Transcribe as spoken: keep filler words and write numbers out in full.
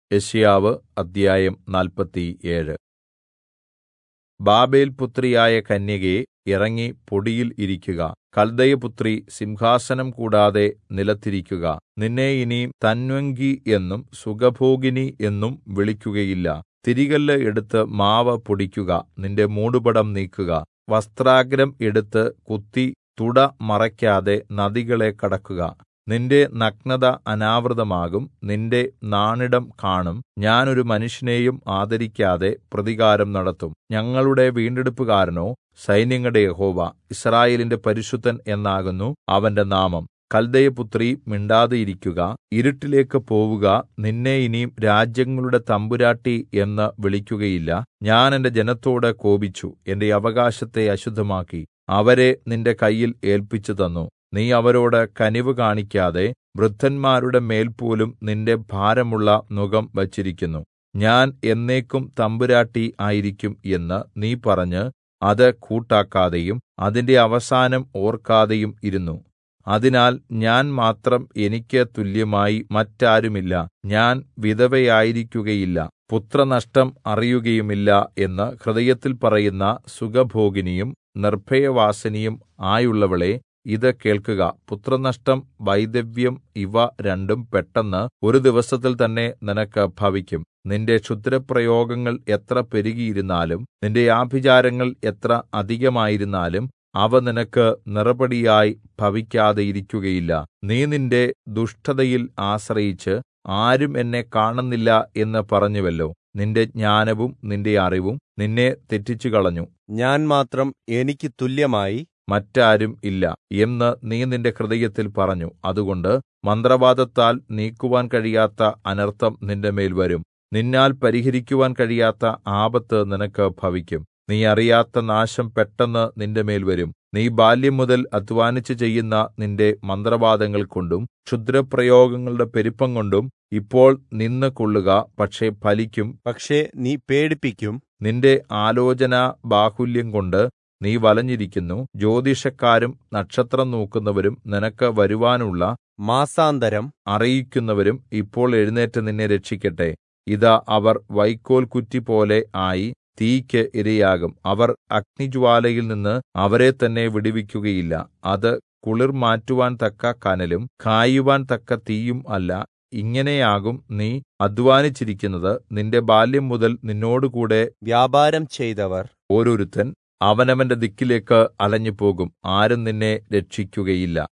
യെശയ്യാവ് അദ്ധ്യായം നാല്പത്തിയേഴ്. ബാബേൽപുത്രിയായ കന്യകേ, ഇറങ്ങി പൊടിയിൽ ഇരിക്കുക. കൽദയപുത്രി, സിംഹാസനം കൂടാതെ നിലത്തിരിക്കുക. നിന്നെ ഇനി തന്വംഗി എന്നും സുഖഭോഗിനി എന്നും വിളിക്കുകയില്ല. തിരികല്ല് എടുത്ത് മാവ് പൊടിക്കുക. നിന്റെ മൂടുപടം നീക്കുക. വസ്ത്രാഗ്രം എടുത്ത് കുത്തി തുട മറയ്ക്കാതെ നദികളെ കടക്കുക. നിന്റെ നഗ്നത അനാവൃതമാകും. നിന്റെ നാണിടം കാണും. ഞാൻ ഒരു മനുഷ്യനെയും ആദരിക്കാതെ പ്രതികാരം നടത്തും. ഞങ്ങളുടെ വീണ്ടെടുപ്പുകാരനോ സൈന്യങ്ങളുടെ യഹോവ, യിസ്രായേലിന്റെ പരിശുദ്ധൻ എന്നാകുന്നു അവന്റെ നാമം. കൽദയപുത്രീ, മിണ്ടാതെ ഇരിക്കുക. ഇരുട്ടിലേക്ക് പോവുക. നിന്നെ ഇനി രാജ്യങ്ങളുടെ തമ്പുരാട്ടി എന്ന് വിളിക്കുകയില്ല. ഞാൻ എന്റെ ജനത്തോട് കോപിച്ചു, എന്റെ അവകാശത്തെ അശുദ്ധമാക്കി അവരെ നിന്റെ കയ്യിൽ ഏല്പിച്ചുതന്നു. നീ അവരോട് കനിവ് കാണിക്കാതെ വൃദ്ധന്മാരുടെ മേൽപോലും നിന്റെ ഭാരമുള്ള നുകം വച്ചിരിക്കുന്നു. ഞാൻ എന്നേക്കും തമ്പുരാട്ടി ആയിരിക്കും എന്ന് നീ പറഞ്ഞ് അത് കൂട്ടാക്കാതെയും അതിന്റെ അവസാനം ഓർക്കാതെയും ഇരുന്നു. അതിനാൽ ഞാൻ മാത്രം എനിക്ക് തുല്യമായി മറ്റാരുമില്ല. ഞാൻ വിധവയായിരിക്കുകയില്ല, പുത്രനഷ്ടം അറിയുകയുമില്ല എന്ന് ഹൃദയത്തിൽ പറയുന്ന സുഖഭോഗിനിയും നിർഭയവാസിനിയും ആയുള്ളവളേ, ഇത് കേൾക്കുക. പുത്രനഷ്ടം, വൈധവ്യം ഇവ രണ്ടും പെട്ടെന്ന് ഒരു ദിവസത്തിൽ തന്നെ നിനക്ക് ഭവിക്കും. നിന്റെ ക്ഷുദ്രപ്രയോഗങ്ങൾ എത്ര പെരുകിയിരുന്നാലും നിന്റെ ആഭിചാരങ്ങൾ എത്ര അധികമായിരുന്നാലും അവ നിനക്ക് നിറപടിയായി ഭവിക്കാതെയിരിക്കുകയില്ല. നീ നിന്റെ ദുഷ്ടതയിൽ ആശ്രയിച്ച് ആരും എന്നെ കാണുന്നില്ല എന്ന് പറഞ്ഞുവല്ലോ. നിന്റെ ജ്ഞാനവും നിന്റെ അറിവും നിന്നെ തെറ്റിച്ചുകളഞ്ഞു. ഞാൻ മാത്രം എനിക്ക് തുല്യമായി മറ്റാരും ഇല്ല എന്ന് നീ നിന്റെ ഹൃദയത്തിൽ പറഞ്ഞു. അതുകൊണ്ട് മന്ത്രവാദത്താൽ നീക്കുവാൻ കഴിയാത്ത അനർത്ഥം നിന്റെമേൽ വരും. നിന്നാൽ പരിഹരിക്കുവാൻ കഴിയാത്ത ആപത്ത് നിനക്ക് ഭവിക്കും. നീ അറിയാത്ത നാശം പെട്ടെന്ന് നിന്റെമേൽ വരും. നീ ബാല്യം മുതൽ അധ്വാനിച്ചു ചെയ്യുന്ന നിന്റെ മന്ത്രവാദങ്ങൾ കൊണ്ടും ക്ഷുദ്രപ്രയോഗങ്ങളുടെ പെരുപ്പം കൊണ്ടും ഇപ്പോൾ നിന്ന് കൊള്ളുക. പക്ഷേ ഫലിക്കും. പക്ഷേ നീ പേടിപ്പിക്കും. നിന്റെ ആലോചനാ ബാഹുല്യം കൊണ്ട് നീ വലഞ്ഞിരിക്കുന്നു. ജ്യോതിഷക്കാരും നക്ഷത്രം നോക്കുന്നവരും നിനക്ക് വരുവാനുള്ള മാസാന്തരം അറിയിക്കുന്നവരും ഇപ്പോൾ എഴുന്നേറ്റ് നിന്നെ രക്ഷിക്കട്ടെ. ഇതാ, അവർ വൈക്കോൽ കുറ്റി പോലെ ആയി തീയ്ക്ക് ഇരയാകും. അവർ അഗ്നിജ്വാലയിൽ നിന്ന് അവരെ തന്നെ വിടുവിക്കുകയില്ല. അത് കുളിർ മാറ്റുവാൻ തക്ക കനലും കായുവാൻ തക്ക തീയും അല്ല. ഇങ്ങനെയാകും നീ അധ്വാനിച്ചിരിക്കുന്നത്. നിന്റെ ബാല്യം മുതൽ നിന്നോടുകൂടെ വ്യാപാരം ചെയ്തവർ ഓരോരുത്തൻ അവനവന്റെ ദിക്കിലേക്ക് അലഞ്ഞുപോകും. ആരും നിന്നെ രക്ഷിക്കുകയില്ല.